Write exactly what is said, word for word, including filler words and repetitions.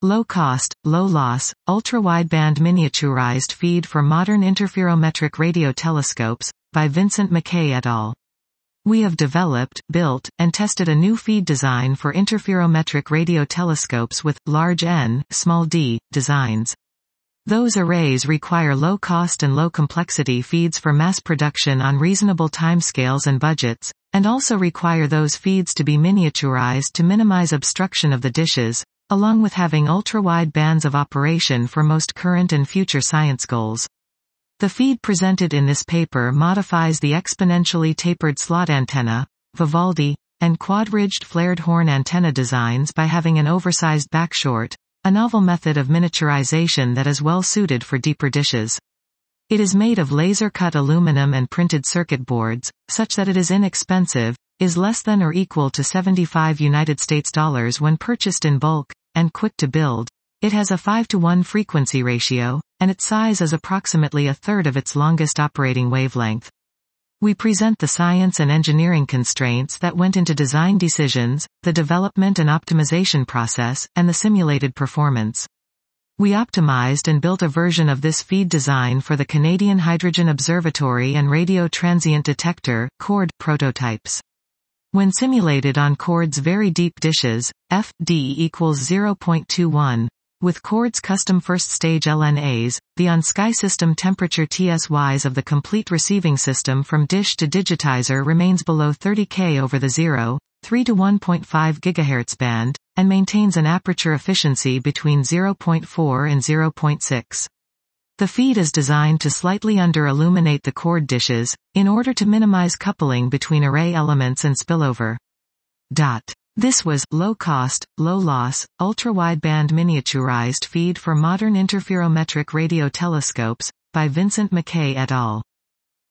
Low-cost, low-loss, ultra-wideband miniaturized feed for modern interferometric radio telescopes, by Vincent McKay et al. We have developed, built, and tested a new feed design for interferometric radio telescopes with large N, small d, designs. Those arrays require low-cost and low-complexity feeds for mass production on reasonable timescales and budgets, and also require those feeds to be miniaturized to minimize obstruction of the dishes, along with having ultra-wide bands of operation for most current and future science goals. The feed presented in this paper modifies the exponentially tapered slot antenna, Vivaldi, and quad-ridged flared horn antenna designs by having an oversized backshort, a novel method of miniaturization that is well suited for deeper dishes. It is made of laser-cut aluminum and printed circuit boards, such that it is inexpensive, is less than or equal to seventy-five United States dollars when purchased in bulk, and quick to build. It has a five to one frequency ratio, and its size is approximately a third of its longest operating wavelength. We present the science and engineering constraints that went into design decisions, the development and optimization process, and the simulated performance. We optimized and built a version of this feed design for the Canadian Hydrogen Observatory and Radio Transient Detector, C O R D, prototypes. When simulated on C O R D's very deep dishes, F D equals zero point two one. With C O R D's custom first-stage L N As, the on-sky system temperature T S Ys of the complete receiving system from dish to digitizer remains below thirty Kelvin over the zero, three to one point five gigahertz band, and maintains an aperture efficiency between zero point four and zero point six. The feed is designed to slightly under-illuminate the C O R D dishes, in order to minimize coupling between array elements and spillover. Dot. This was low-cost, low-loss, ultra-wideband miniaturized feed for modern interferometric radio telescopes, by Vincent McKay et al.